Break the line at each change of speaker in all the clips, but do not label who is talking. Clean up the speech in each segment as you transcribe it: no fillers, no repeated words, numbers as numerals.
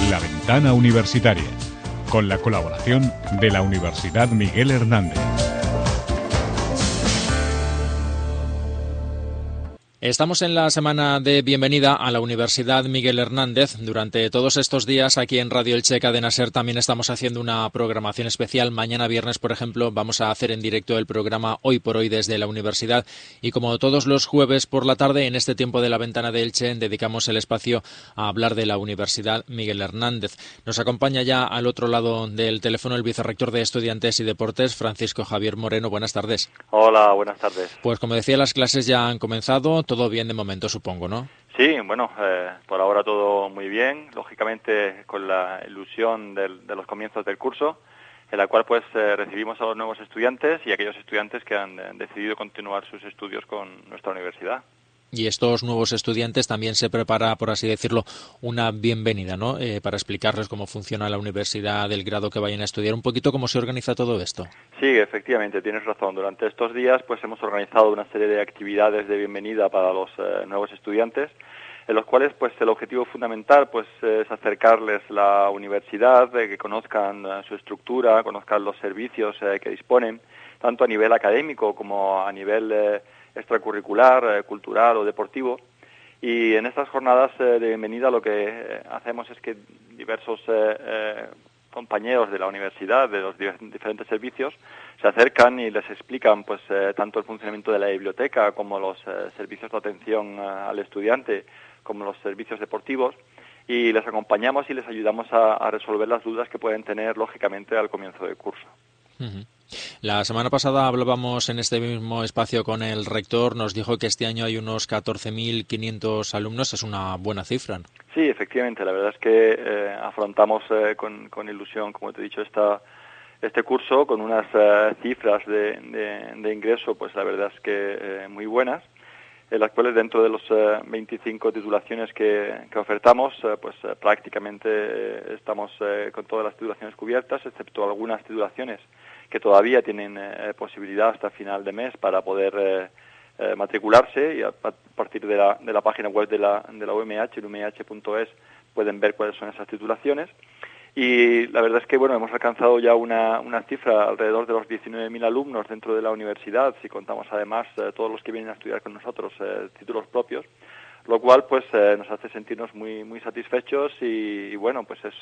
La Ventana Universitaria, con la colaboración de la Universidad Miguel Hernández.
Estamos en la semana de bienvenida a la Universidad Miguel Hernández. Durante todos estos días aquí en Radio Elche Cadena SER también estamos haciendo una programación especial. Mañana viernes, por ejemplo, vamos a hacer en directo el programa Hoy por Hoy desde la universidad. Y como todos los jueves por la tarde, en este tiempo de la Ventana de Elche, dedicamos el espacio a hablar de la Universidad Miguel Hernández. Nos acompaña ya al otro lado del teléfono el vicerrector de Estudiantes y Deportes, Francisco Javier Moreno. Buenas tardes.
Hola, buenas tardes.
Pues como decía, las clases ya han comenzado. Todo bien de momento, supongo, ¿no?
Sí, bueno, por ahora todo muy bien, lógicamente con la ilusión de los comienzos del curso, en la cual pues recibimos a los nuevos estudiantes y aquellos estudiantes que han decidido continuar sus estudios con nuestra universidad.
Y estos nuevos estudiantes también se prepara, por así decirlo, una bienvenida, ¿no? Para explicarles cómo funciona la universidad, el grado que vayan a estudiar, un poquito cómo se organiza todo esto.
Sí, efectivamente, tienes razón. Durante estos días pues hemos organizado una serie de actividades de bienvenida para los nuevos estudiantes, en los cuales pues el objetivo fundamental pues es acercarles la universidad, que conozcan su estructura, conozcan los servicios que disponen, tanto a nivel académico como a nivel extracurricular, cultural o deportivo. Y en estas jornadas de bienvenida lo que hacemos es que diversos compañeros de la universidad, de los diferentes servicios, se acercan y les explican pues tanto el funcionamiento de la biblioteca como los servicios de atención al estudiante, como los servicios deportivos, y les acompañamos y les ayudamos a resolver las dudas que pueden tener, lógicamente, al comienzo del curso.
Uh-huh. La semana pasada hablábamos en este mismo espacio con el rector, nos dijo que este año hay unos 14.500 alumnos, es una buena cifra, ¿no?
Sí, efectivamente, la verdad es que afrontamos con ilusión, como te he dicho, este curso con unas cifras de ingreso, pues la verdad es que muy buenas, en las cuales dentro de los 25 titulaciones que ofertamos, prácticamente estamos con todas las titulaciones cubiertas, excepto algunas titulaciones que todavía tienen posibilidad hasta final de mes para poder matricularse, y a partir de la página web de la UMH, umh.es, pueden ver cuáles son esas titulaciones. Y la verdad es que bueno, hemos alcanzado ya una cifra alrededor de los 19.000 alumnos dentro de la universidad, si contamos además todos los que vienen a estudiar con nosotros títulos propios, lo cual pues nos hace sentirnos muy muy satisfechos y bueno, pues es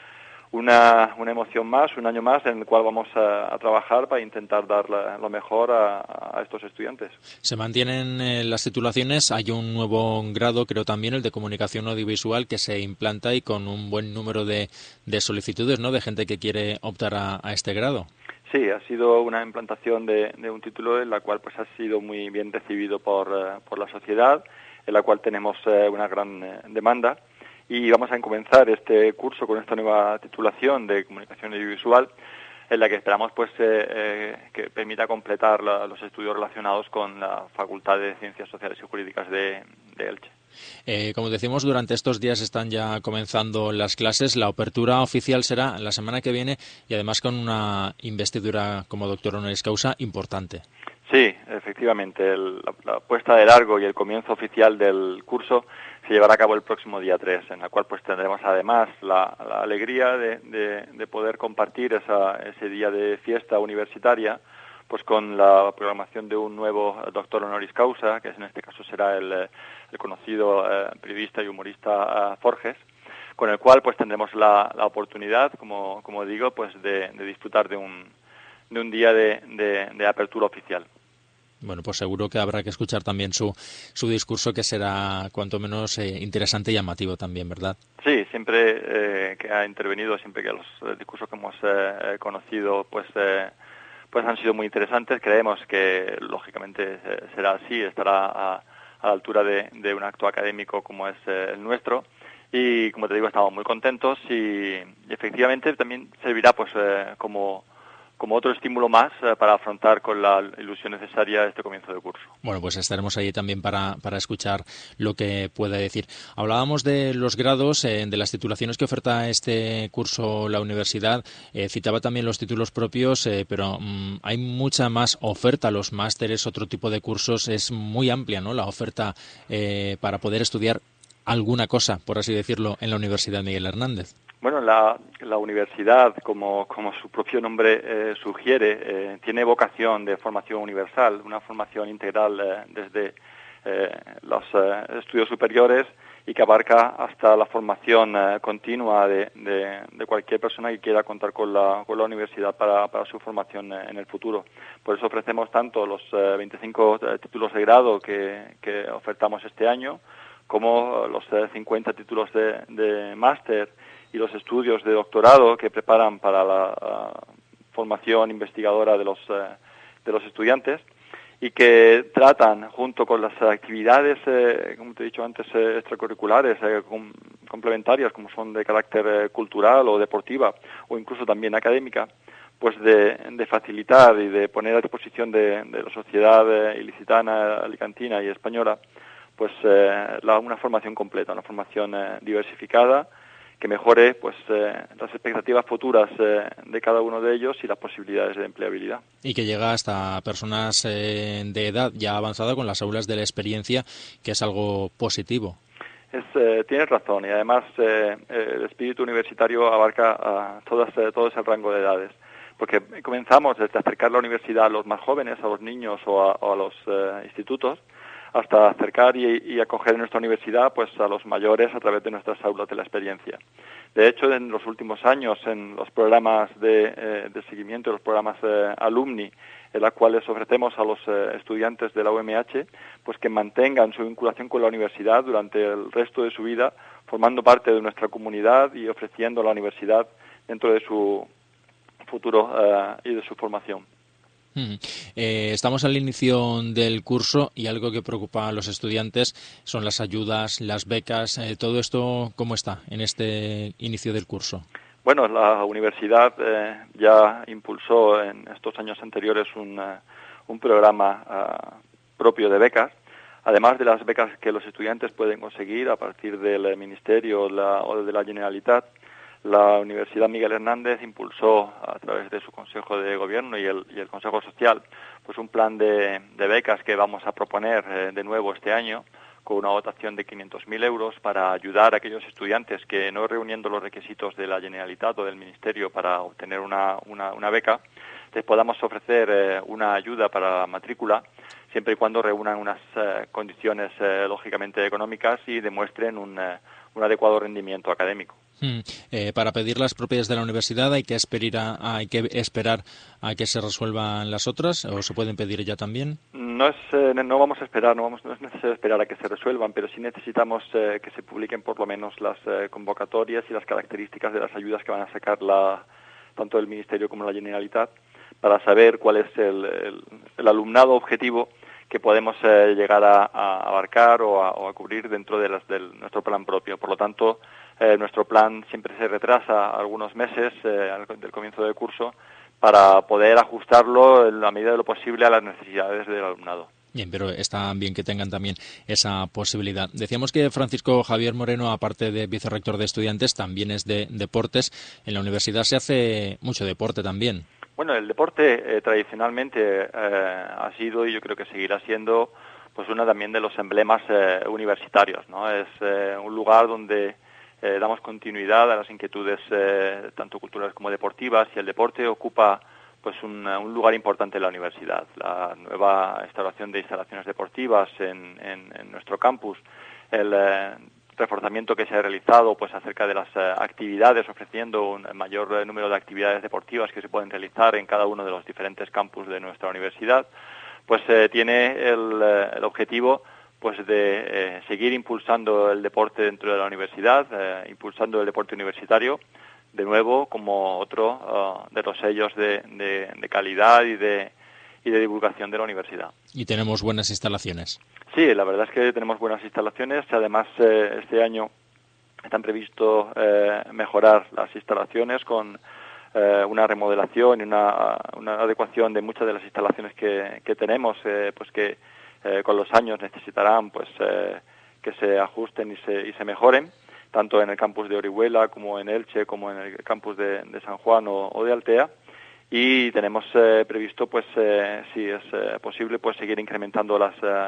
una emoción más, un año más en el cual vamos a trabajar para intentar dar lo mejor a estos estudiantes.
Se mantienen las titulaciones, hay un nuevo grado, creo también, el de comunicación audiovisual, que se implanta y con un buen número de solicitudes, ¿no?, de gente que quiere optar a este grado.
Sí, ha sido una implantación de un título en la cual pues ha sido muy bien recibido por la sociedad, en la cual tenemos una gran demanda. Y vamos a comenzar este curso con esta nueva titulación de comunicación audiovisual, en la que esperamos pues que permita completar los estudios relacionados con la Facultad de Ciencias Sociales y Jurídicas de Elche.
Como decimos, durante estos días están ya comenzando las clases. La apertura oficial será la semana que viene y además con una investidura como doctor honoris causa importante.
Sí, efectivamente, la puesta de largo y el comienzo oficial del curso se llevará a cabo el próximo día 3, en la cual pues tendremos además la alegría de poder compartir ese día de fiesta universitaria pues con la programación de un nuevo doctor honoris causa, que en este caso será el conocido periodista y humorista Forges, con el cual pues tendremos la oportunidad, como digo, pues de disfrutar de un día de apertura oficial.
Bueno, pues seguro que habrá que escuchar también su discurso, que será cuanto menos interesante y llamativo también, ¿verdad?
Sí, siempre que ha intervenido, siempre que los discursos que hemos conocido pues han sido muy interesantes. Creemos que lógicamente será así, estará a la altura de un acto académico como es el nuestro. Y como te digo, estamos muy contentos y efectivamente también servirá pues como otro estímulo más para afrontar con la ilusión necesaria este comienzo de curso.
Bueno, pues estaremos allí también para escuchar lo que pueda decir. Hablábamos de los grados, de las titulaciones que oferta este curso la universidad. Citaba también los títulos propios, pero hay mucha más oferta. Los másteres, otro tipo de cursos, es muy amplia, ¿no?, la oferta para poder estudiar alguna cosa, por así decirlo, en la Universidad Miguel Hernández.
Bueno, la universidad, como su propio nombre sugiere, tiene vocación de formación universal, una formación integral desde los estudios superiores y que abarca hasta la formación continua de cualquier persona que quiera contar con la universidad para su formación en el futuro. Por eso ofrecemos tanto los 25 títulos de grado que ofertamos este año, como los 50 títulos de máster y los estudios de doctorado que preparan para la formación investigadora de los estudiantes, y que tratan, junto con las actividades, como te he dicho antes, extracurriculares, complementarias, como son de carácter cultural o deportiva, o incluso también académica, pues de facilitar y de poner a disposición de la sociedad ilicitana, alicantina y española, pues una formación completa, una formación diversificada, que mejore pues las expectativas futuras de cada uno de ellos y las posibilidades de empleabilidad.
Y que llega hasta personas de edad ya avanzada con las aulas de la experiencia, que es algo positivo.
Tienes razón, y además el espíritu universitario abarca todo ese rango de edades, porque comenzamos desde acercar la universidad a los más jóvenes, a los niños o a los institutos, hasta acercar y acoger en nuestra universidad pues a los mayores a través de nuestras aulas de la experiencia. De hecho, en los últimos años, en los programas de seguimiento, los programas alumni, en los cuales ofrecemos a los estudiantes de la UMH pues que mantengan su vinculación con la universidad durante el resto de su vida, formando parte de nuestra comunidad y ofreciendo la universidad dentro de su futuro y de su formación.
Estamos al inicio del curso y algo que preocupa a los estudiantes son las ayudas, las becas. ¿Todo esto cómo está en este inicio del curso?
Bueno, la universidad ya impulsó en estos años anteriores un programa propio de becas, además de las becas que los estudiantes pueden conseguir a partir del Ministerio o de la Generalitat. La Universidad Miguel Hernández impulsó a través de su Consejo de Gobierno y el Consejo Social pues un plan de becas que vamos a proponer de nuevo este año, con una dotación de 500.000 euros para ayudar a aquellos estudiantes que, no reuniendo los requisitos de la Generalitat o del Ministerio para obtener una beca, les podamos ofrecer una ayuda para la matrícula, siempre y cuando reúnan unas condiciones lógicamente económicas y demuestren un adecuado rendimiento académico.
Para pedir las propiedades de la universidad hay que esperar a que se resuelvan las otras, o se pueden pedir ya también.
No vamos a esperar, no es necesario esperar a que se resuelvan, pero sí necesitamos que se publiquen por lo menos las convocatorias y las características de las ayudas que van a sacar tanto el Ministerio como la Generalitat, para saber cuál es el alumnado objetivo que podemos llegar a abarcar o a cubrir dentro de nuestro plan propio. Por lo tanto, nuestro plan siempre se retrasa algunos meses del comienzo del curso para poder ajustarlo en la medida de lo posible a las necesidades del alumnado.
Bien, pero está bien que tengan también esa posibilidad. Decíamos que Francisco Javier Moreno, aparte de vicerrector de estudiantes, también es de deportes. En la universidad se hace mucho deporte también.
Bueno, el deporte tradicionalmente ha sido, y yo creo que seguirá siendo, pues uno también de los emblemas universitarios, ¿no? Es un lugar donde damos continuidad a las inquietudes tanto culturales como deportivas, y el deporte ocupa pues un lugar importante en la universidad. La nueva instalación de instalaciones deportivas en nuestro campus, el reforzamiento que se ha realizado pues acerca de las actividades, ofreciendo un mayor número de actividades deportivas que se pueden realizar en cada uno de los diferentes campus de nuestra universidad, pues tiene el objetivo pues de seguir impulsando el deporte dentro de la universidad, impulsando el deporte universitario, de nuevo como otro de los sellos de calidad y de divulgación de la universidad.
Y tenemos buenas instalaciones.
Sí, la verdad es que tenemos buenas instalaciones. Además, este año están previsto mejorar las instalaciones con una remodelación y una adecuación de muchas de las instalaciones que tenemos, pues que con los años necesitarán pues que se ajusten y se mejoren, tanto en el campus de Orihuela como en Elche, como en el campus de San Juan o de Altea. Y tenemos previsto, pues si es posible, pues seguir incrementando las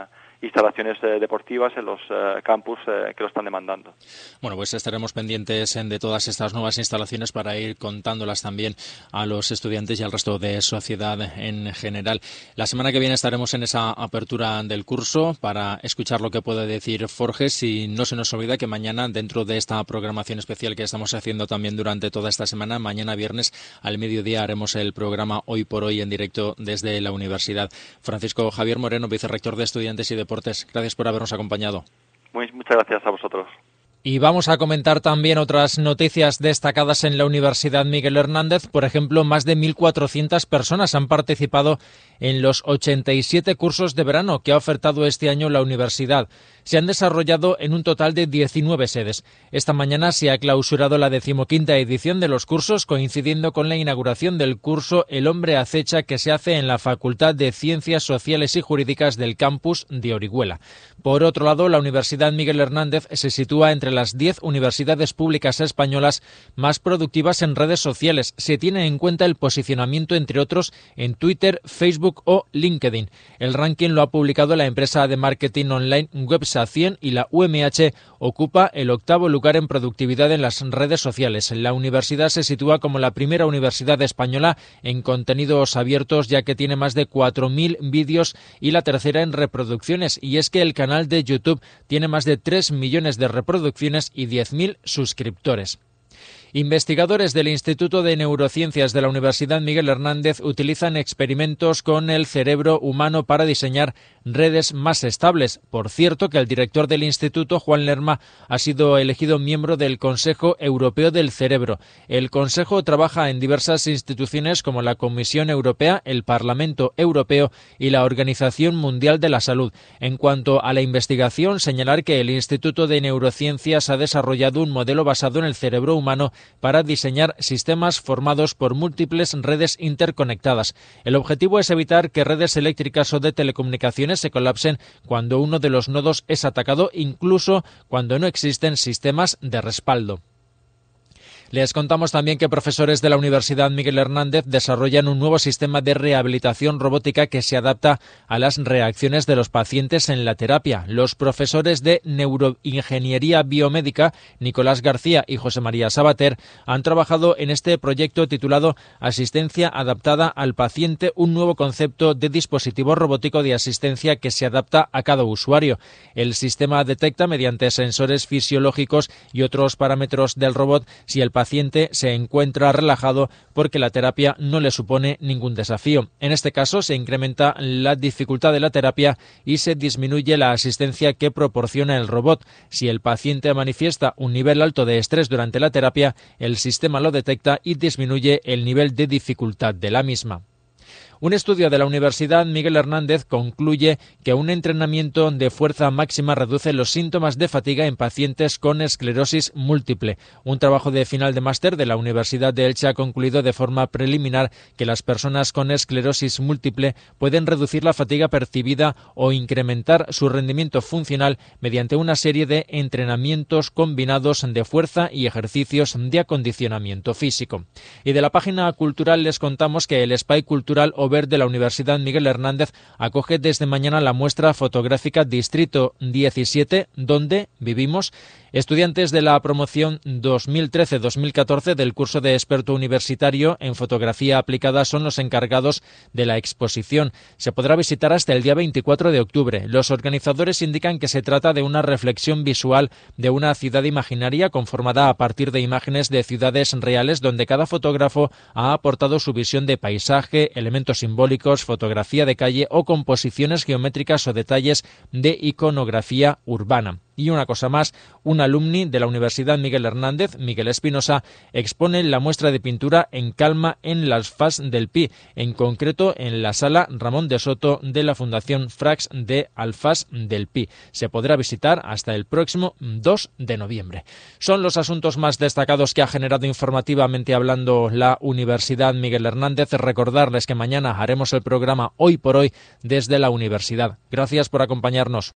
instalaciones deportivas en los campus que lo están demandando.
Bueno, pues estaremos pendientes de todas estas nuevas instalaciones para ir contándolas también a los estudiantes y al resto de sociedad en general. La semana que viene estaremos en esa apertura del curso para escuchar lo que puede decir Forges, y no se nos olvida que mañana, dentro de esta programación especial que estamos haciendo también durante toda esta semana, mañana viernes al mediodía haremos el programa Hoy por Hoy en directo desde la universidad. Francisco Javier Moreno, vicerrector de Estudiantes y Deportes, gracias por habernos acompañado.
Muchas gracias a vosotros.
Y vamos a comentar también otras noticias destacadas en la Universidad Miguel Hernández. Por ejemplo, más de 1.400 personas han participado en los 87 cursos de verano que ha ofertado este año la universidad. Se han desarrollado en un total de 19 sedes. Esta mañana se ha clausurado la 15ª edición de los cursos, coincidiendo con la inauguración del curso El hombre acecha, que se hace en la Facultad de Ciencias Sociales y Jurídicas del campus de Orihuela. Por otro lado, la Universidad Miguel Hernández se sitúa entre las 10 universidades públicas españolas más productivas en redes sociales. Se tiene en cuenta el posicionamiento, entre otros, en Twitter, Facebook o LinkedIn. El ranking lo ha publicado la empresa de marketing online Websa100 y la UMH ocupa el 8º lugar en productividad en las redes sociales. La universidad se sitúa como la primera universidad española en contenidos abiertos, ya que tiene más de 4.000 vídeos, y la tercera en reproducciones. Y es que el canal de YouTube tiene más de 3 millones de reproducciones y 10.000 suscriptores. Investigadores del Instituto de Neurociencias de la Universidad Miguel Hernández utilizan experimentos con el cerebro humano para diseñar redes más estables. Por cierto, que el director del instituto, Juan Lerma, ha sido elegido miembro del Consejo Europeo del Cerebro. El Consejo trabaja en diversas instituciones como la Comisión Europea, el Parlamento Europeo y la Organización Mundial de la Salud. En cuanto a la investigación, señalar que el Instituto de Neurociencias ha desarrollado un modelo basado en el cerebro humano para diseñar sistemas formados por múltiples redes interconectadas. El objetivo es evitar que redes eléctricas o de telecomunicaciones se colapsen cuando uno de los nodos es atacado, incluso cuando no existen sistemas de respaldo. Les contamos también que profesores de la Universidad Miguel Hernández desarrollan un nuevo sistema de rehabilitación robótica que se adapta a las reacciones de los pacientes en la terapia. Los profesores de Neuroingeniería Biomédica, Nicolás García y José María Sabater, han trabajado en este proyecto titulado Asistencia adaptada al paciente, un nuevo concepto de dispositivo robótico de asistencia que se adapta a cada usuario. El sistema detecta mediante sensores fisiológicos y otros parámetros del robot si el paciente se encuentra relajado, porque la terapia no le supone ningún desafío. En este caso se incrementa la dificultad de la terapia y se disminuye la asistencia que proporciona el robot. Si el paciente manifiesta un nivel alto de estrés durante la terapia, el sistema lo detecta y disminuye el nivel de dificultad de la misma. Un estudio de la Universidad Miguel Hernández concluye que un entrenamiento de fuerza máxima reduce los síntomas de fatiga en pacientes con esclerosis múltiple. Un trabajo de final de máster de la Universidad de Elche ha concluido de forma preliminar que las personas con esclerosis múltiple pueden reducir la fatiga percibida o incrementar su rendimiento funcional mediante una serie de entrenamientos combinados de fuerza y ejercicios de acondicionamiento físico. Y de la página cultural les contamos que el Espai Cultural de la Universidad Miguel Hernández acoge desde mañana la muestra fotográfica Distrito 17, donde vivimos. Estudiantes de la promoción 2013-2014 del curso de experto universitario en fotografía aplicada son los encargados de la exposición. Se podrá visitar hasta el día 24 de octubre. Los organizadores indican que se trata de una reflexión visual de una ciudad imaginaria conformada a partir de imágenes de ciudades reales, donde cada fotógrafo ha aportado su visión de paisaje, elementos simbólicos, fotografía de calle o composiciones geométricas o detalles de iconografía urbana. Y una cosa más, un alumni de la Universidad Miguel Hernández, Miguel Espinosa, expone la muestra de pintura En calma en las Fas del Pi, en concreto en la sala Ramón de Soto de la Fundación Frax de Alfás del Pi. Se podrá visitar hasta el próximo 2 de noviembre. Son los asuntos más destacados que ha generado informativamente hablando la Universidad Miguel Hernández. Recordarles que mañana haremos el programa Hoy por Hoy desde la universidad. Gracias por acompañarnos.